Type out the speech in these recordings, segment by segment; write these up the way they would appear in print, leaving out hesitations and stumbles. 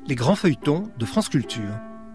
Les grands feuilletons de France Culture.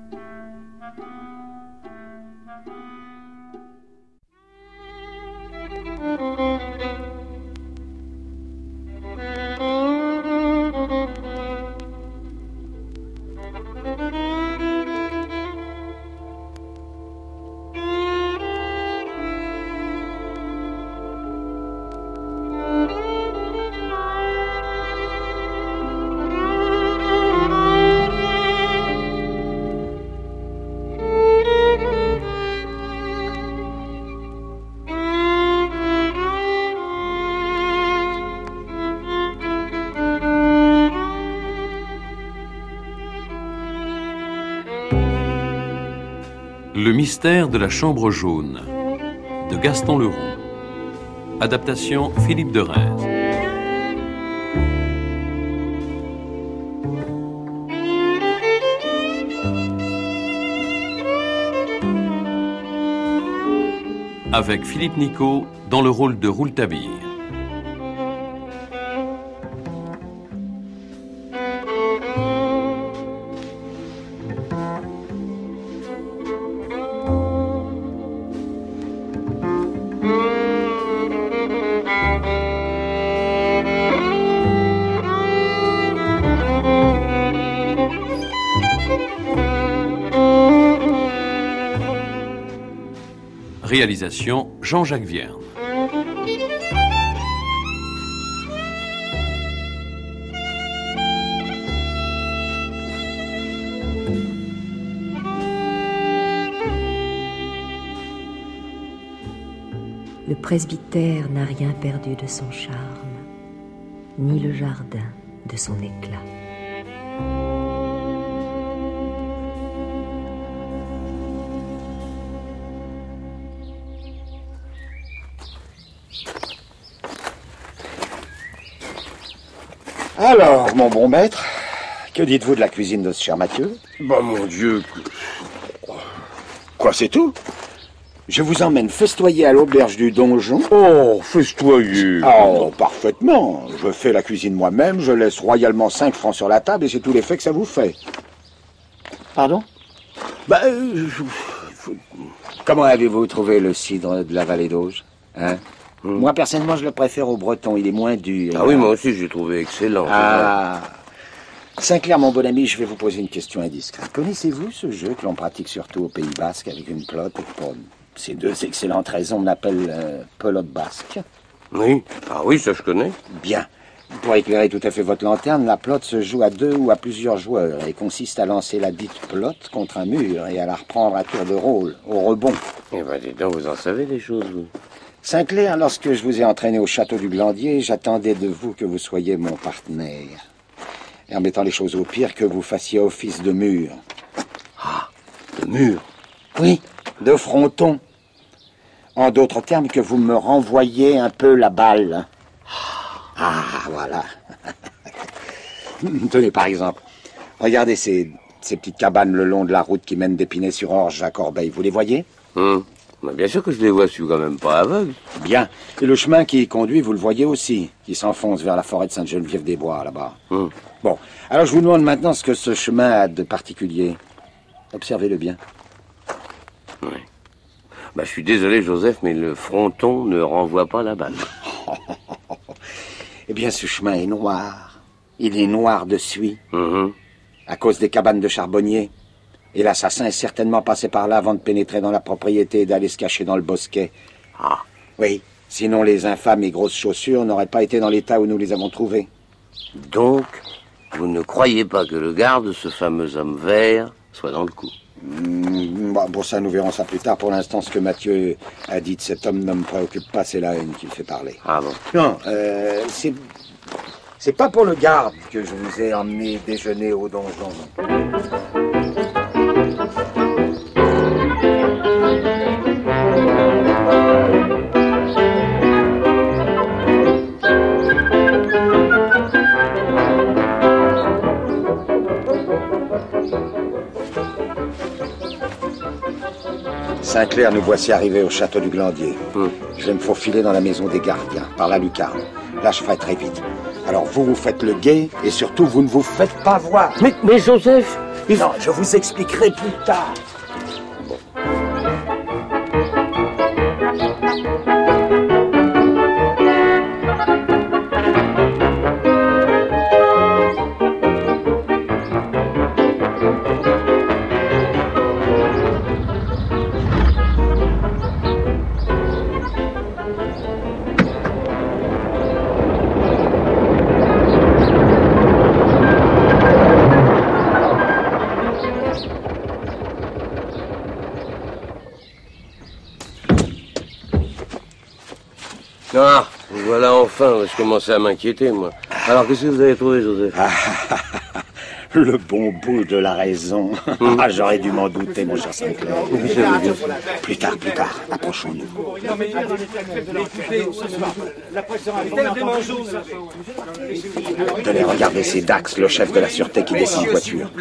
Le mystère de la chambre jaune de Gaston Leroux. Adaptation Philippe de Reims. Avec Philippe Nicot dans le rôle de Rouletabille. Réalisation Jean-Jacques Vierne. Le presbytère n'a rien perdu de son charme, ni le jardin de son éclat. Alors, mon bon maître, que dites-vous de la cuisine de ce cher Mathieu? Bah, mon Dieu. Quoi, c'est tout? Je vous emmène festoyer à l'auberge du donjon. Oh, festoyer. Oh, parfaitement. Je fais la cuisine moi-même, je laisse royalement 5 francs sur la table et c'est tout l'effet que ça vous fait. Pardon? Bah, Comment avez-vous trouvé le cidre de la vallée d'Auge, hein? Moi, personnellement, je le préfère au breton. Il est moins dur. Ah oui, moi aussi, j'ai trouvé excellent. Ah. Sinclair, mon bon ami, je vais vous poser une question indiscrète. Connaissez-vous ce jeu que l'on pratique surtout au Pays Basque avec une pelote et pour ces deux excellentes raisons, on appelle pelote basque? Oui. Ah oui, ça je connais. Bien. Pour éclairer tout à fait votre lanterne, la pelote se joue à 2 ou à plusieurs joueurs et consiste à lancer la dite pelote contre un mur et à la reprendre à tour de rôle, au rebond. Eh ben, dis donc, vous en savez des choses, vous. Sinclair, lorsque je vous ai entraîné au château du Glandier, j'attendais de vous que vous soyez mon partenaire. Et en mettant les choses au pire, que vous fassiez office de mur. Ah, de mur? Oui, de fronton. En d'autres termes, que vous me renvoyiez un peu la balle. Ah, voilà. Tenez, par exemple, regardez ces petites cabanes le long de la route qui mène d'Épinay-sur-Orge à Corbeil. Vous les voyez? Mais bien sûr que je les vois, je suis quand même pas aveugle. Bien. Et le chemin qui y conduit, vous le voyez aussi, qui s'enfonce vers la forêt de Sainte-Geneviève-des-Bois, là-bas. Bon, alors je vous demande maintenant ce que ce chemin a de particulier. Observez-le bien. Oui. Bah, je suis désolé, Joseph, mais le fronton ne renvoie pas la balle. Eh bien, ce chemin est noir. Il est noir de suie. À cause des cabanes de charbonniers. Et l'assassin est certainement passé par là avant de pénétrer dans la propriété et d'aller se cacher dans le bosquet. Ah. Oui, sinon les infâmes et grosses chaussures n'auraient pas été dans l'état où nous les avons trouvées. Donc, vous ne croyez pas que le garde, ce fameux homme vert, soit dans le coup? Bon, ça, nous verrons ça plus tard. Pour l'instant, ce que Mathieu a dit de cet homme ne me préoccupe pas, c'est la haine qui le fait parler. Ah bon? Non, c'est pas pour le garde que je vous ai emmené déjeuner au donjon. Sinclair, nous voici arrivés au château du Glandier. Je vais me faufiler dans la maison des gardiens, par la lucarne. Là, je ferai très vite. Alors vous faites le guet, et surtout, vous ne vous faites pas voir. Mais Joseph, Non, je vous expliquerai plus tard. Ah, voilà enfin, je commençais à m'inquiéter, moi. Alors, qu'est-ce que vous avez trouvé, Joseph? Le bon bout de la raison. Ah, j'aurais dû m'en douter, mon cher Sinclair. Plus tard, approchons-nous. Tenez, regardez, c'est Dax, le chef de la sûreté qui descend en voiture.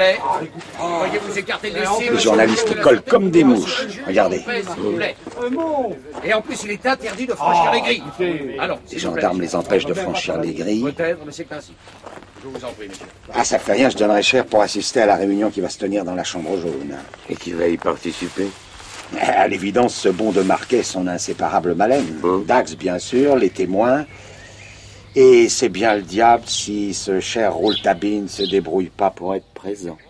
Les journalistes collent comme des mouches. Regardez. Et en plus, il est interdit de franchir les grilles. Alors, Les gendarmes les empêchent de franchir les grilles. peut-être, mais c'est ainsi. Je vous en prie, monsieur. Ah, ça fait rien, je donnerais cher pour assister à la réunion qui va se tenir dans la chambre jaune. Et qui va y participer? À l'évidence, ce bon de Marquet, son inséparable Malène. Dax, bien sûr, les témoins. Et c'est bien le diable si ce cher Rouletabille ne se débrouille pas pour être présent.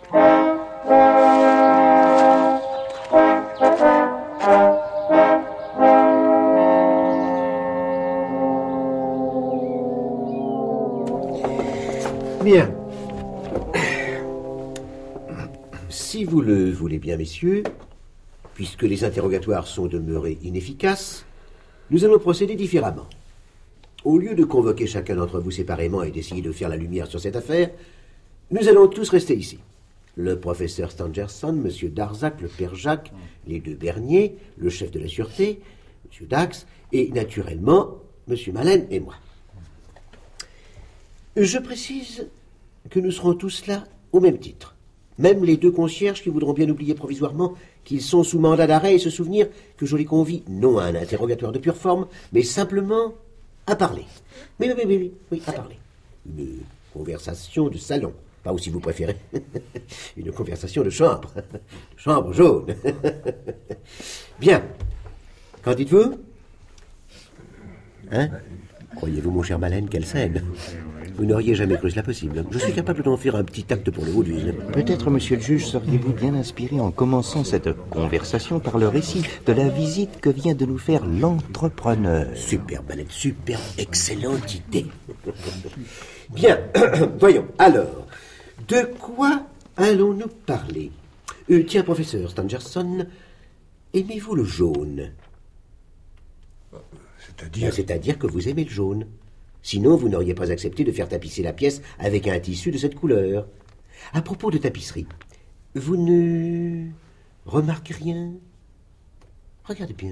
Bien. Si vous le voulez bien, messieurs, puisque les interrogatoires sont demeurés inefficaces, nous allons procéder différemment. Au lieu de convoquer chacun d'entre vous séparément et d'essayer de faire la lumière sur cette affaire, nous allons tous rester ici. Le professeur Stangerson, M. Darzac, le père Jacques, les deux Bernier, le chef de la sûreté, M. Dax, et naturellement, M. Malène et moi. Je précise que nous serons tous là au même titre. Même les deux concierges qui voudront bien oublier provisoirement qu'ils sont sous mandat d'arrêt et se souvenir que je les convie non à un interrogatoire de pure forme, mais simplement à parler. Oui, à parler. Une conversation de salon, pas aussi vous préférez. Une conversation de chambre. Chambre jaune. Bien. Qu'en dites-vous? Hein? Croyez-vous, mon cher Malène, quelle scène? Vous n'auriez jamais cru cela possible. Je suis capable d'en faire un petit acte pour le haut d'huile. Peut-être, monsieur le juge, seriez-vous bien inspiré en commençant cette conversation par le récit de la visite que vient de nous faire l'entrepreneur. Superbe, Malène, superbe, excellente idée. Bien, voyons. Alors, de quoi allons-nous parler? Tiens, professeur Stangerson, aimez-vous le jaune? C'est-à-dire que vous aimez le jaune. Sinon, vous n'auriez pas accepté de faire tapisser la pièce avec un tissu de cette couleur. À propos de tapisserie, vous ne remarquez rien? Regardez bien.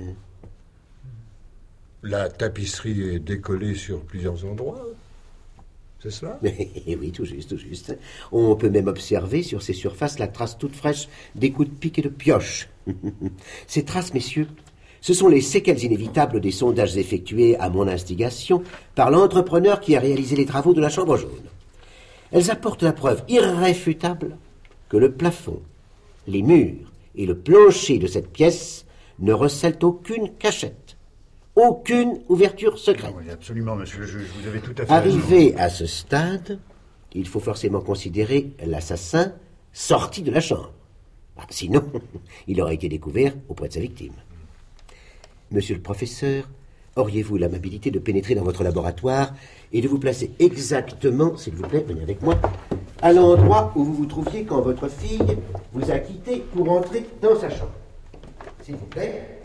La tapisserie est décollée sur plusieurs endroits. C'est cela? Oui, tout juste, tout juste. On peut même observer sur ces surfaces la trace toute fraîche des coups de pique et de pioche. Ces traces, messieurs, ce sont les séquelles inévitables des sondages effectués à mon instigation par l'entrepreneur qui a réalisé les travaux de la Chambre jaune. Elles apportent la preuve irréfutable que le plafond, les murs et le plancher de cette pièce ne recèlent aucune cachette, aucune ouverture secrète. Oui, absolument, monsieur le juge, vous avez tout à fait Arrivé raison. à ce stade, il faut forcément considérer l'assassin sorti de la chambre. Sinon, il aurait été découvert auprès de sa victime. Monsieur le professeur, auriez-vous l'amabilité de pénétrer dans votre laboratoire et de vous placer exactement, s'il vous plaît, venez avec moi, à l'endroit où vous vous trouviez quand votre fille vous a quitté pour entrer dans sa chambre. S'il vous plaît.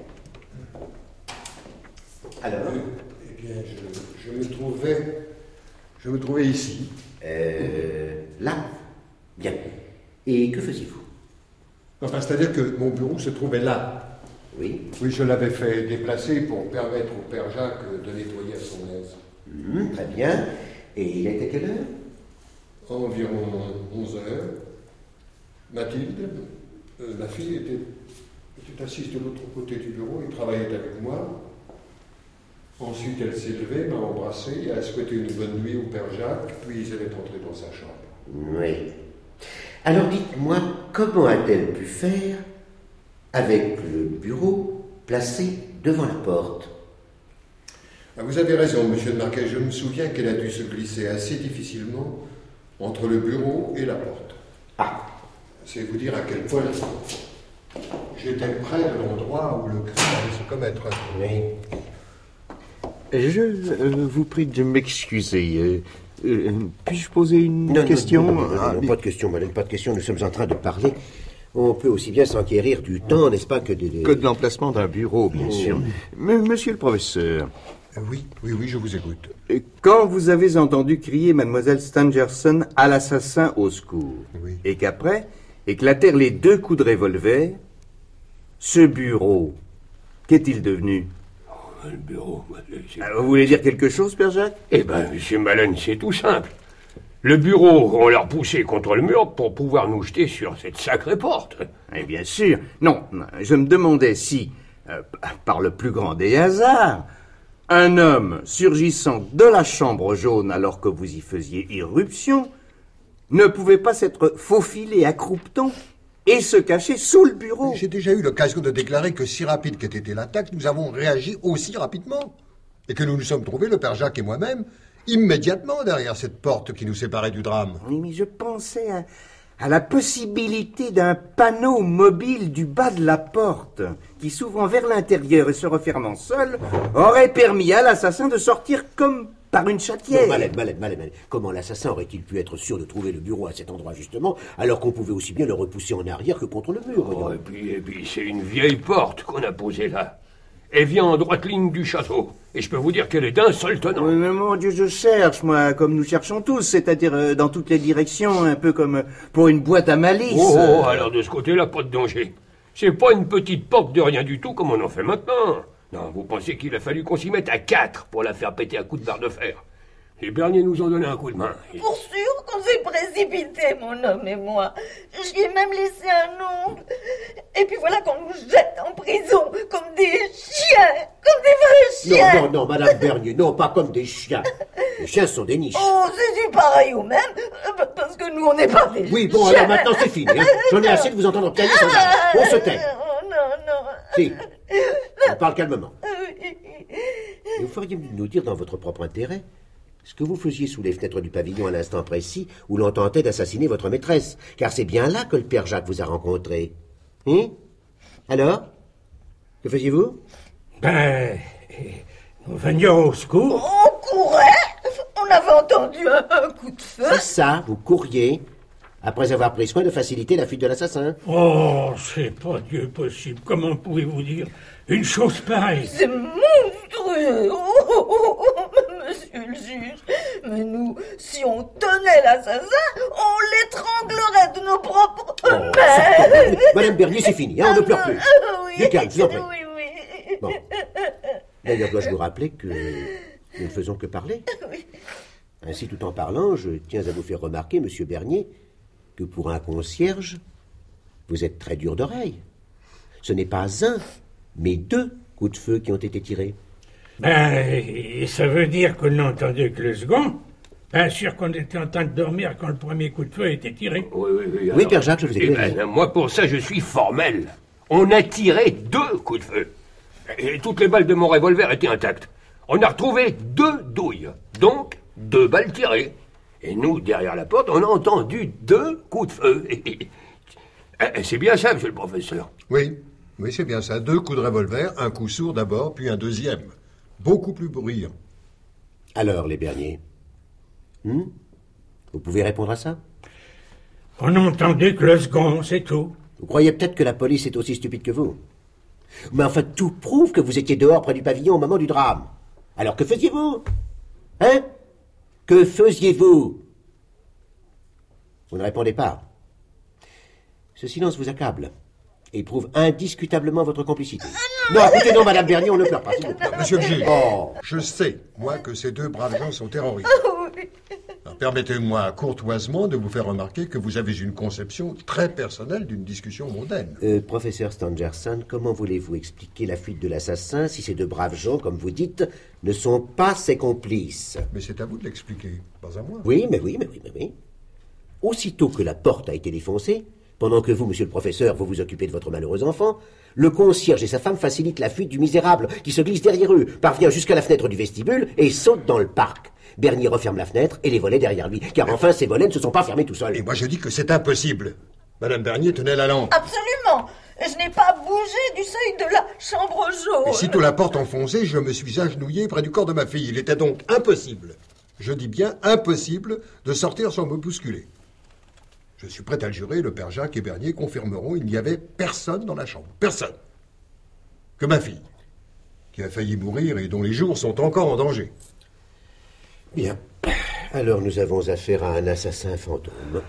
Alors? Eh bien, je me trouvais ici. Là? Bien. Et que faisiez-vous? Enfin, c'est-à-dire que mon bureau se trouvait là. Oui. Oui, je l'avais fait déplacer pour permettre au père Jacques de nettoyer à son aise. Très bien. Et il était quelle heure? Environ 11 heures. Mathilde, ma fille, était assise de l'autre côté du bureau et travaillait avec moi. Ensuite, elle s'est levée, m'a embrassé, elle a souhaité une bonne nuit au père Jacques, puis elle est entrée dans sa chambre. Oui. Alors dites-moi, comment a-t-elle pu faire avec le bureau placé devant la porte? Vous avez raison, monsieur le Marquis. Je me souviens qu'elle a dû se glisser assez difficilement entre le bureau et la porte. Ah. C'est vous dire à quel point j'étais près de l'endroit où le crime allait se commettre. Oui. Je vous prie de m'excuser. Puis-je poser une question? Non, pas de question, madame, pas de question. Nous sommes en train de parler. On peut aussi bien s'enquérir du temps, n'est-ce pas, que de l'emplacement d'un bureau, bien sûr. Monsieur le professeur. Oui, je vous écoute. Quand vous avez entendu crier mademoiselle Stangerson à l'assassin au secours, oui. Et qu'après éclatèrent les 2 coups de revolver, ce bureau, qu'est-il devenu? Le bureau... Vous voulez dire quelque chose, Père Jacques? Eh ben, monsieur Maleine, c'est tout simple. Le bureau, on l'a repoussé contre le mur pour pouvoir nous jeter sur cette sacrée porte. Et bien sûr. Non, je me demandais si, par le plus grand des hasards, un homme surgissant de la chambre jaune alors que vous y faisiez irruption ne pouvait pas s'être faufilé à croupeton et se cacher sous le bureau. J'ai déjà eu l'occasion de déclarer que si rapide qu'ait été l'attaque, nous avons réagi aussi rapidement. Et que nous nous sommes trouvés, le père Jacques et moi-même, immédiatement derrière cette porte qui nous séparait du drame. Oui, mais je pensais à la possibilité d'un panneau mobile du bas de la porte qui, s'ouvrant vers l'intérieur et se refermant seul, aurait permis à l'assassin de sortir comme par une chatière. Malène. Comment l'assassin aurait-il pu être sûr de trouver le bureau à cet endroit, justement, alors qu'on pouvait aussi bien le repousser en arrière que contre le mur? Et puis c'est une vieille porte qu'on a posée là. Elle vient en droite ligne du château. Et je peux vous dire qu'elle est d'un seul tenant. Oui, mais mon Dieu, je cherche, moi, comme nous cherchons tous, c'est-à-dire dans toutes les directions, un peu comme pour une boîte à malice. Oh, alors de ce côté-là, pas de danger. C'est pas une petite porte de rien du tout comme on en fait maintenant. Non, vous pensez qu'il a fallu qu'on s'y mette à 4 pour la faire péter à coups de barre de fer. Les Bernier nous ont donné un coup de main. Pour sûr qu'on s'est précipité, mon homme et moi. J'y ai même laissé un ongle. Et puis voilà qu'on nous jette en prison comme des chiens, comme des vrais chiens. Non, madame Bernier, non, pas comme des chiens. Les chiens sont des niches. Oh, c'est pareil au même, parce que nous, on n'est pas des chiens. Oui, bon, alors maintenant c'est fini. Hein. J'en ai assez de vous entendre piailler sans arrêt. On se tait. Non. Si, on parle calmement. Et vous feriez mieux de nous dire dans votre propre intérêt ce que vous faisiez sous les fenêtres du pavillon à l'instant précis où l'on tentait d'assassiner votre maîtresse, car c'est bien là que le père Jacques vous a rencontré. Alors? Que faisiez-vous? Nous venions au secours. On courait. On avait entendu un coup de feu. C'est ça, vous couriez, après avoir pris soin de faciliter la fuite de l'assassin. Oh, c'est pas Dieu possible. Comment pouvez-vous dire une chose pareille? C'est monstrueux. Monsieur le juge, mais nous, si on tenait l'assassin, on l'étranglerait de nos propres mains. Madame Bernier, c'est fini, hein, on ne pleure plus. Oui, Du calme, vous en prie. Oui. Bon. D'ailleurs, dois-je vous rappeler que nous ne faisons que parler? Oui. Ainsi, tout en parlant, je tiens à vous faire remarquer, monsieur Bernier, que pour un concierge, vous êtes très dur d'oreille. Ce n'est pas un, mais 2 coups de feu qui ont été tirés. Ça veut dire qu'on n'entendait que le second. Bien sûr qu'on était en train de dormir quand le premier coup de feu a été tiré. Oui, Père Jacques, je vous ai dit. Moi, pour ça, je suis formel. On a tiré 2 coups de feu. Et toutes les balles de mon revolver étaient intactes. On a retrouvé 2 douilles. Donc, 2 balles tirées. Et nous, derrière la porte, on a entendu 2 coups de feu. C'est bien ça, monsieur le professeur? Oui, c'est bien ça. 2 coups de revolver, un coup sourd d'abord, puis un deuxième. Beaucoup plus bruyant. Alors, les Bernier, vous pouvez répondre à ça? On n'entendait que le second, c'est tout. Vous croyez peut-être que la police est aussi stupide que vous. Mais enfin, tout prouve que vous étiez dehors près du pavillon au moment du drame. Alors que faisiez-vous? Hein? Que faisiez-vous? Vous ne répondez pas. Ce silence vous accable et prouve indiscutablement votre complicité. Non, écoutez, non, Madame Bernier, on ne pleure pas, s'il vous plaît. Monsieur le juge, je sais, moi, que ces 2 braves gens sont terroristes. Permettez-moi courtoisement de vous faire remarquer que vous avez une conception très personnelle d'une discussion mondaine. Professeur Stangerson, comment voulez-vous expliquer la fuite de l'assassin si ces deux braves gens, comme vous dites, ne sont pas ses complices? Mais c'est à vous de l'expliquer, pas à moi. Oui. Aussitôt que la porte a été défoncée, pendant que vous, monsieur le professeur, vous vous occupez de votre malheureux enfant, le concierge et sa femme facilitent la fuite du misérable qui se glisse derrière eux, parvient jusqu'à la fenêtre du vestibule et saute dans le parc. Bernier referme la fenêtre et les volets derrière lui, car enfin ces volets ne se sont pas fermés tout seuls. Et moi je dis que c'est impossible. Madame Bernier tenait la lampe. Absolument. Je n'ai pas bougé du seuil de la chambre jaune. Et sitôt la porte enfoncée, je me suis agenouillé près du corps de ma fille. Il était donc impossible, je dis bien impossible, de sortir sans me bousculer. Je suis prêt à le jurer, le père Jacques et Bernier confirmeront, il n'y avait personne dans la chambre. Personne. Que ma fille, qui a failli mourir et dont les jours sont encore en danger. Bien. Alors nous avons affaire à un assassin fantôme.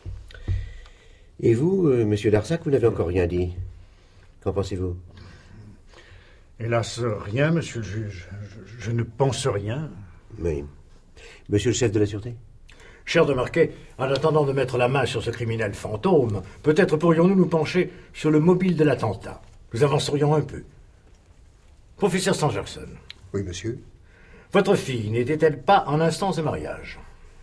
Et vous, monsieur Darzac, vous n'avez encore rien dit. Qu'en pensez-vous? Hélas, rien, monsieur le juge. Je ne pense rien. Oui. Monsieur le chef de la sûreté? Cher de Marquet, en attendant de mettre la main sur ce criminel fantôme, peut-être pourrions-nous nous pencher sur le mobile de l'attentat. Nous avancerions un peu. Professeur Stangerson. Oui, monsieur. Votre fille n'était-elle pas en instance de mariage?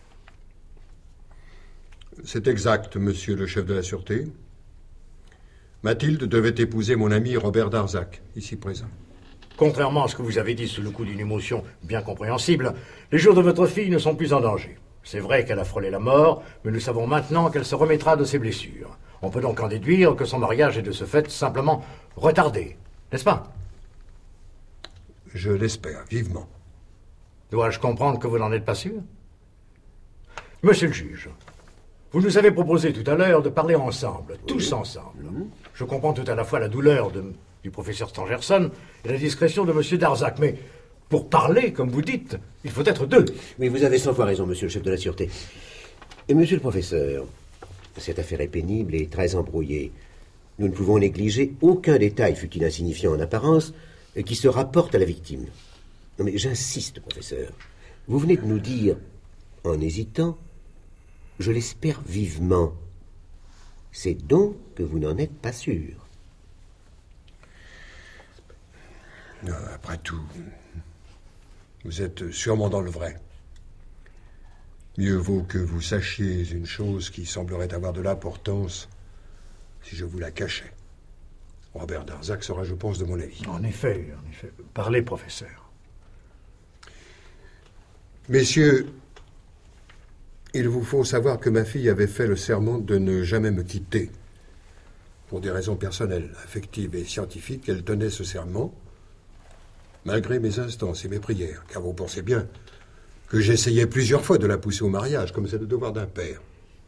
C'est exact, monsieur le chef de la sûreté. Mathilde devait épouser mon ami Robert Darzac, ici présent. Contrairement à ce que vous avez dit sous le coup d'une émotion bien compréhensible, les jours de votre fille ne sont plus en danger. C'est vrai qu'elle a frôlé la mort, mais nous savons maintenant qu'elle se remettra de ses blessures. On peut donc en déduire que son mariage est de ce fait simplement retardé, n'est-ce pas? Je l'espère, vivement. Dois-je comprendre que vous n'en êtes pas sûr? Monsieur le juge, vous nous avez proposé tout à l'heure de parler ensemble, tous ensemble. Je comprends tout à la fois la douleur du professeur Stangerson et la discrétion de monsieur Darzac, mais pour parler, comme vous dites, il faut être deux. Oui, vous avez 100 fois raison, monsieur le chef de la sûreté. Et monsieur le professeur, cette affaire est pénible et très embrouillée. Nous ne pouvons négliger aucun détail, fût-il insignifiant en apparence, qui se rapporte à la victime. Non mais j'insiste, professeur. Vous venez de nous dire, en hésitant, « Je l'espère vivement ». C'est donc que vous n'en êtes pas sûr. Après tout, vous êtes sûrement dans le vrai. Mieux vaut que vous sachiez une chose qui semblerait avoir de l'importance si je vous la cachais. Robert Darzac sera, je pense, de mon avis. En effet. Parlez, professeur. Messieurs, il vous faut savoir que ma fille avait fait le serment de ne jamais me quitter. Pour des raisons personnelles, affectives et scientifiques, elle tenait ce serment, malgré mes instances et mes prières, car vous pensez bien que j'essayais plusieurs fois de la pousser au mariage, comme c'est le devoir d'un père.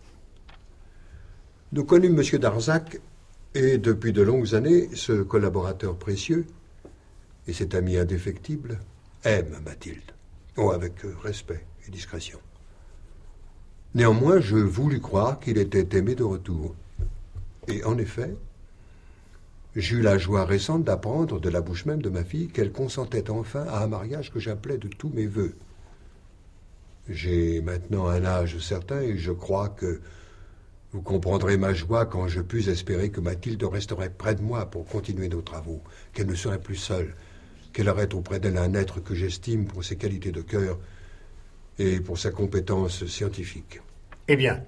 Nous connûmes M. Darzac, et depuis de longues années, ce collaborateur précieux et cet ami indéfectible aime Mathilde. Oh, avec respect et discrétion. Néanmoins, je voulus croire qu'il était aimé de retour. Et en effet, j'eus la joie récente d'apprendre de la bouche même de ma fille qu'elle consentait enfin à un mariage que j'appelais de tous mes vœux. J'ai maintenant un âge certain et je crois que vous comprendrez ma joie quand je pus espérer que Mathilde resterait près de moi pour continuer nos travaux, qu'elle ne serait plus seule, qu'elle aurait auprès d'elle un être que j'estime pour ses qualités de cœur et pour sa compétence scientifique. Eh bien?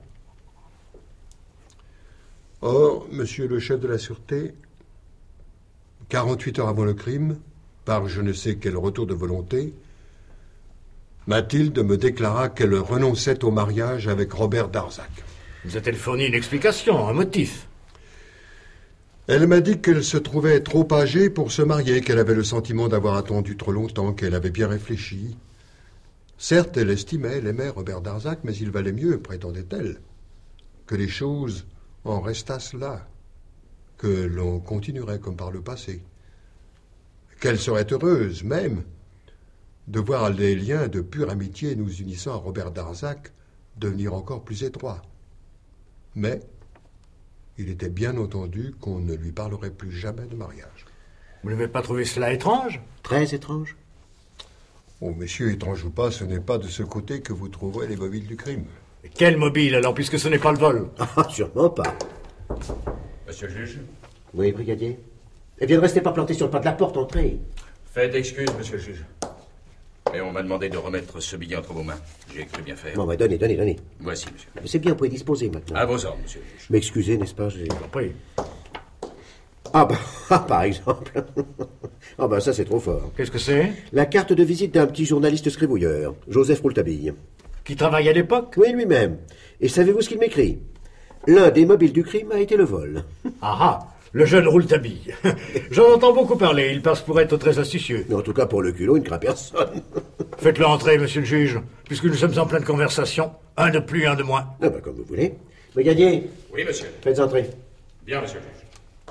Or, monsieur le chef de la sûreté, 48 heures avant le crime, par je ne sais quel retour de volonté, Mathilde me déclara qu'elle renonçait au mariage avec Robert Darzac. Vous a-t-elle fourni une explication, un motif? Elle m'a dit qu'elle se trouvait trop âgée pour se marier, qu'elle avait le sentiment d'avoir attendu trop longtemps, qu'elle avait bien réfléchi. Certes, elle aimait Robert Darzac, mais il valait mieux, prétendait-elle, que les choses en restassent là, que l'on continuerait comme par le passé. Qu'elle serait heureuse, même, de voir les liens de pure amitié nous unissant à Robert Darzac devenir encore plus étroits. Mais il était bien entendu qu'on ne lui parlerait plus jamais de mariage. Vous n'avez pas trouvé cela étrange? Très étrange. Oh, messieurs, étrange ou pas, ce n'est pas de ce côté que vous trouverez les mobiles du crime. Et quel mobile, alors, puisque ce n'est pas le vol? Ah, sûrement pas. Monsieur le juge? Oui, brigadier? Eh bien, ne restez pas planté sur le pas de la porte, entrez. Faites excuse, monsieur le juge. Mais on m'a demandé de remettre ce billet entre vos mains. J'ai cru bien faire. Bon, bah, donnez. Voici, monsieur. C'est bien, vous pouvez disposer maintenant. À vos ordres, monsieur le juge. M'excusez, n'est-ce pas? J'ai compris. Ah, bah, par exemple. Ah, bah, ça, c'est trop fort. Qu'est-ce que c'est? La carte de visite d'un petit journaliste scribouilleur, Joseph Rouletabille. Qui travaille à l'époque? Oui, lui-même. Et savez-vous ce qu'il m'écrit? L'un des mobiles du crime a été le vol. Ah, le jeune Rouletabille. J'en entends beaucoup parler, il passe pour être très astucieux. En tout cas, pour le culot, il ne craint personne. Faites-le entrer, monsieur le juge, puisque nous sommes en pleine conversation. Un de plus, un de moins. Ah, bah, comme vous voulez. Brigadier? Oui, monsieur. Faites entrer. Bien, monsieur le juge.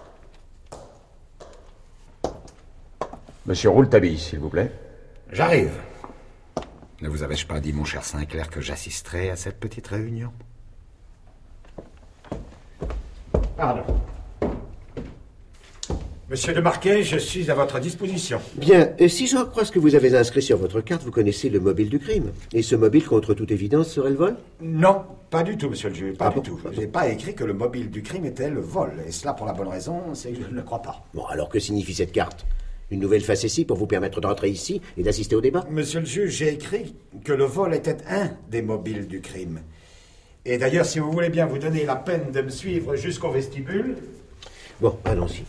Monsieur Rouletabille, s'il vous plaît. J'arrive. Ne vous avais-je pas dit, mon cher Sinclair, que j'assisterais à cette petite réunion? Pardon. Monsieur le Marquet, je suis à votre disposition. Bien, si j'en crois ce que vous avez inscrit sur votre carte, vous connaissez le mobile du crime. Et ce mobile, contre toute évidence, serait le vol? Non, pas du tout, monsieur le juge, pas du tout. Je n'ai pas écrit que le mobile du crime était le vol. Et cela pour la bonne raison, c'est que je ne le crois pas. Bon, alors que signifie cette carte? Une nouvelle facétie pour vous permettre d'entrer ici et d'assister au débat? Monsieur le juge, j'ai écrit que le vol était un des mobiles du crime. Et d'ailleurs, si vous voulez bien vous donner la peine de me suivre jusqu'au vestibule... Bon, allons-y.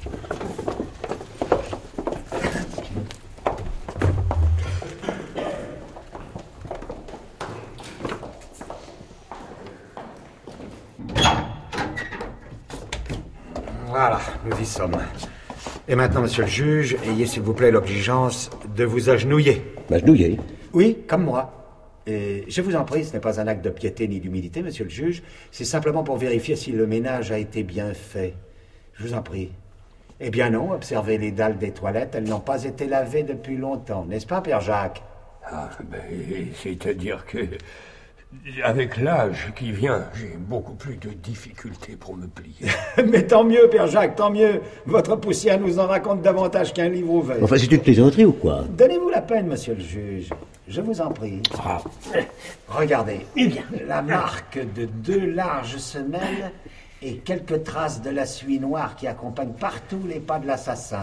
Voilà, nous y sommes. Et maintenant, monsieur le juge, ayez s'il vous plaît l'obligeance de vous agenouiller. M'agenouiller? Oui, comme moi. Et je vous en prie, ce n'est pas un acte de piété ni d'humilité, monsieur le juge. C'est simplement pour vérifier si le ménage a été bien fait. Je vous en prie. Eh bien non, observez les dalles des toilettes, elles n'ont pas été lavées depuis longtemps, n'est-ce pas, Père Jacques? Ah, ben, c'est-à-dire que, avec l'âge qui vient, j'ai beaucoup plus de difficultés pour me plier. Mais tant mieux, Père Jacques, tant mieux. Votre poussière nous en raconte davantage qu'un livre ouvert. Enfin, c'est une plaisanterie ou quoi? Donnez-vous la peine, monsieur le juge. Je vous en prie. Ah. Regardez. Eh bien, la marque de 2 larges semelles et quelques traces de la suie noire qui accompagnent partout les pas de l'assassin.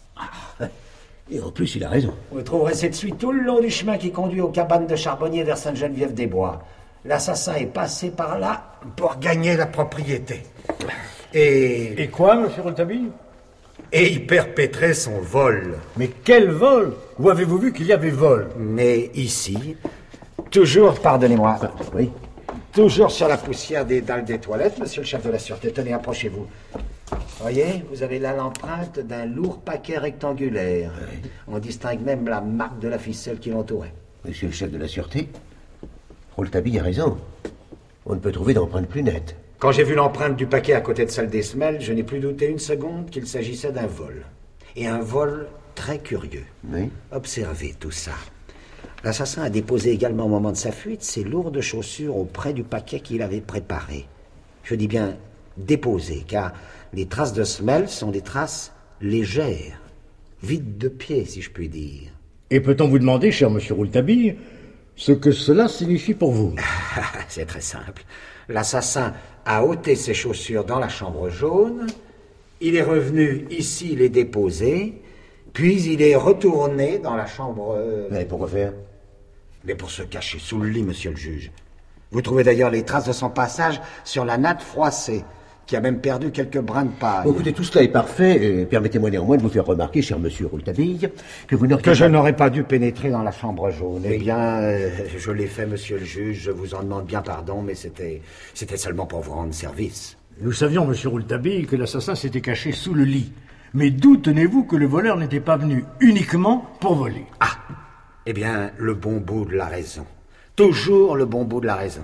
Et en plus, il a raison. Vous trouverez cette suie tout le long du chemin qui conduit aux cabanes de charbonniers vers Sainte-Geneviève-des-Bois. L'assassin est passé par là pour gagner la propriété. Et quoi, monsieur Rouletabille? Et il perpétrait son vol. Mais quel vol? Où avez-vous vu qu'il y avait vol? Mais ici, toujours, pardonnez-moi, oui, toujours sur la poussière des dalles des toilettes, monsieur le chef de la sûreté. Tenez, approchez-vous. Voyez, vous avez là l'empreinte d'un lourd paquet rectangulaire. Oui. On distingue même la marque de la ficelle qui l'entourait. Monsieur le chef de la sûreté, Rouletabille a raison. On ne peut trouver d'empreinte plus nette. Quand j'ai vu l'empreinte du paquet à côté de celle des semelles, je n'ai plus douté une seconde qu'il s'agissait d'un vol. Et un vol très curieux. Oui. Observez tout ça. L'assassin a déposé également au moment de sa fuite ses lourdes chaussures auprès du paquet qu'il avait préparé. Je dis bien déposé, car les traces de semelles sont des traces légères, vides de pied, si je puis dire. Et peut-on vous demander, cher monsieur Rouletabille, ce que cela signifie pour vous? C'est très simple. L'assassin a ôté ses chaussures dans la chambre jaune, il est revenu ici les déposer, puis il est retourné dans la chambre... Mais pourquoi faire? Mais pour se cacher sous le lit, monsieur le juge. Vous trouvez d'ailleurs les traces de son passage sur la natte froissée, qui a même perdu quelques brins de paille. Bon, écoutez, tout cela est parfait. Permettez-moi néanmoins de vous faire remarquer, cher monsieur Rouletabille, que vous n'auriez que je n'aurais pas dû pénétrer dans la chambre jaune. Oui. Eh bien, je l'ai fait, monsieur le juge. Je vous en demande bien pardon, mais c'était seulement pour vous rendre service. Nous savions, monsieur Rouletabille, que l'assassin s'était caché sous le lit. Mais d'où tenez-vous que le voleur n'était pas venu uniquement pour voler? Ah, eh bien, le bon bout de la raison. Toujours le bon bout de la raison.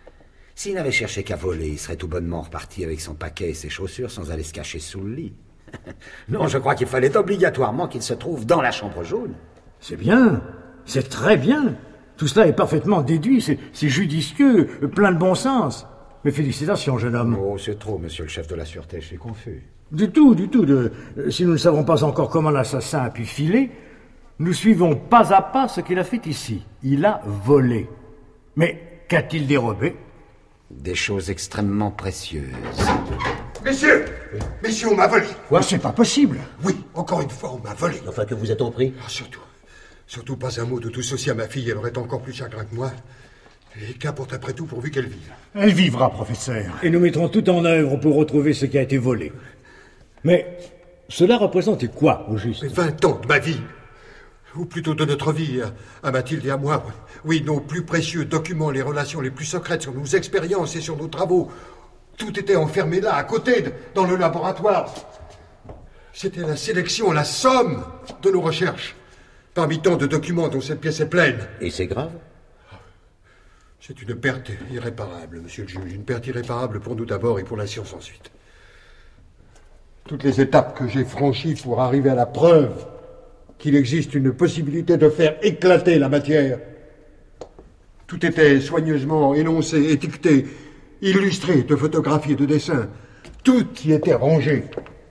S'il n'avait cherché qu'à voler, il serait tout bonnement reparti avec son paquet et ses chaussures sans aller se cacher sous le lit. Non, je crois qu'il fallait obligatoirement qu'il se trouve dans la chambre jaune. C'est bien, c'est très bien. Tout cela est parfaitement déduit, c'est judicieux, plein de bon sens. Mais félicitations, jeune homme. Oh, c'est trop, monsieur le chef de la sûreté, je suis confus. Du tout. Si nous ne savons pas encore comment l'assassin a pu filer, Nous suivons pas à pas ce qu'il a fait ici. Il a volé. Mais qu'a-t-il dérobé? Des choses extrêmement précieuses. Messieurs, on m'a volé. Quoi? C'est pas possible. Oui, encore une fois, on m'a volé. Enfin que vous êtes au prix. Surtout pas un mot de tout ceci à ma fille. Elle aurait encore plus chagrin que moi. Et qu'importe après tout pourvu qu'elle vive. Elle vivra, professeur. Et nous mettrons tout en œuvre pour retrouver ce qui a été volé. Mais cela représentait quoi, au juste? 20 ans de ma vie. Ou plutôt de notre vie, à Mathilde et à moi. Oui, nos plus précieux documents, les relations les plus secrètes sur nos expériences et sur nos travaux. Tout était enfermé là, à côté, dans le laboratoire. C'était la sélection, la somme de nos recherches. Parmi tant de documents dont cette pièce est pleine. Et c'est grave? C'est une perte irréparable, monsieur le juge. Une perte irréparable pour nous d'abord et pour la science ensuite. Toutes les étapes que j'ai franchies pour arriver à la preuve qu'il existe une possibilité de faire éclater la matière. Tout était soigneusement énoncé, étiqueté, illustré de photographies et de dessins. Tout y était rangé.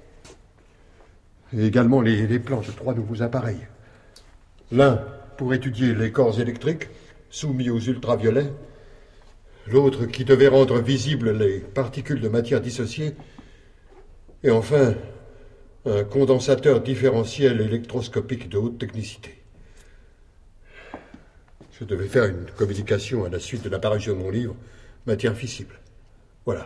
Et également les plans de 3 nouveaux appareils. L'un pour étudier les corps électriques soumis aux ultraviolets, l'autre qui devait rendre visibles les particules de matière dissociées, et enfin un condensateur différentiel électroscopique de haute technicité. Je devais faire une communication à la suite de la parution de mon livre, Matière fissible. Voilà,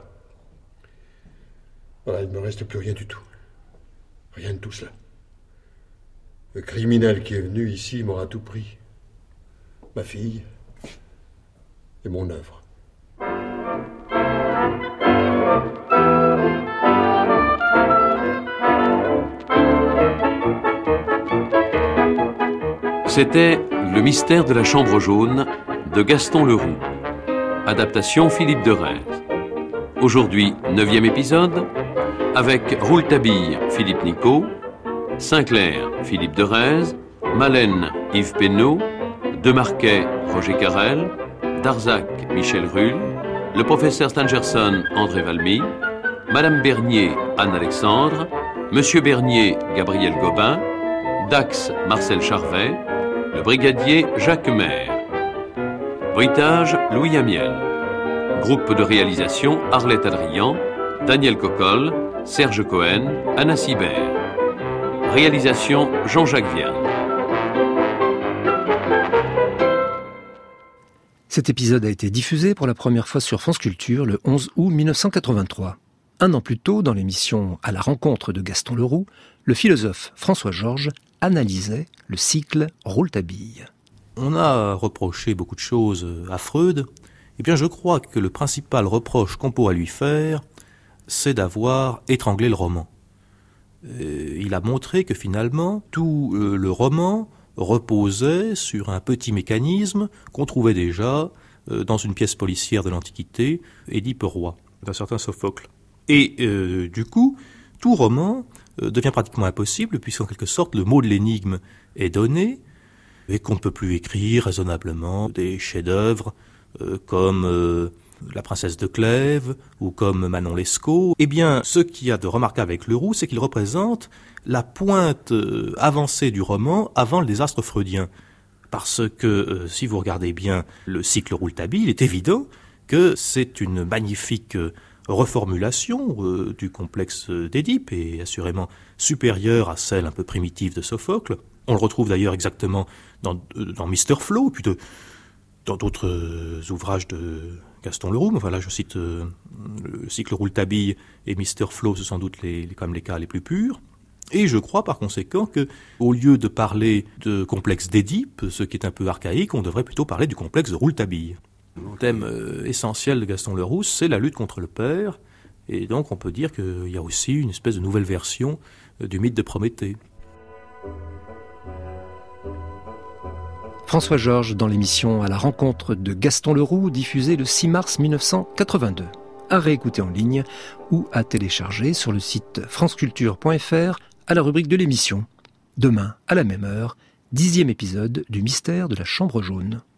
il ne me reste plus rien du tout. Rien de tout cela. Le criminel qui est venu ici m'aura tout pris. Ma fille et mon œuvre. C'était Le mystère de la chambre jaune de Gaston Leroux. Adaptation Philippe de Rhèze. Aujourd'hui, 9e épisode, avec Rouletabille, Philippe Nicot, Sinclair, Philippe de Rhèze, Malène, Yves Pénaud, Demarquet, Roger Carrel, Darzac, Michel Rulle, le professeur Stangerson, André Valmy, Madame Bernier, Anne-Alexandre, Monsieur Bernier, Gabriel Gobin, Dax, Marcel Charvet, le brigadier Jacques Maire. Bruitage, Louis Amiel. Groupe de réalisation, Arlette Adrian, Daniel Cocolle, Serge Cohen, Anna Sibert. Réalisation, Jean-Jacques Vierne. Cet épisode a été diffusé pour la première fois sur France Culture le 11 août 1983. Un an plus tôt, dans l'émission À la rencontre de Gaston Leroux, le philosophe François Georges analysait le cycle Rouletabille. On a reproché beaucoup de choses à Freud. Eh bien, je crois que le principal reproche qu'on pourrait lui faire, c'est d'avoir étranglé le roman. Il a montré que finalement, tout le roman reposait sur un petit mécanisme qu'on trouvait déjà dans une pièce policière de l'Antiquité, Édipe Roi, d'un certain Sophocle. Et du coup, tout roman devient pratiquement impossible, puisqu'en quelque sorte, le mot de l'énigme est donné, et qu'on ne peut plus écrire raisonnablement des chefs-d'œuvre comme La Princesse de Clèves ou comme Manon Lescaut. Eh bien, ce qu'il y a de remarquable avec Leroux, c'est qu'il représente la pointe avancée du roman avant le désastre freudien. Parce que, si vous regardez bien le cycle Rouletabille, il est évident que c'est une magnifique reformulation du complexe d'Édipe, et assurément supérieure à celle un peu primitive de Sophocle. On le retrouve d'ailleurs exactement dans Mr. Flow, puis dans d'autres ouvrages de Gaston Leroux. Enfin là, je cite le cycle Rouletabille et Mr. Flow, ce sont sans doute comme les cas les plus purs. Et je crois par conséquent que, au lieu de parler de complexe d'Édipe, ce qui est un peu archaïque, on devrait plutôt parler du complexe de Rouletabille. Le thème essentiel de Gaston Leroux, c'est la lutte contre le père, et donc on peut dire qu'il y a aussi une espèce de nouvelle version du mythe de Prométhée. François Georges dans l'émission À la rencontre de Gaston Leroux, diffusée le 6 mars 1982. À réécouter en ligne ou à télécharger sur le site franceculture.fr à la rubrique de l'émission. Demain, à la même heure, 10e épisode du mystère de la chambre jaune.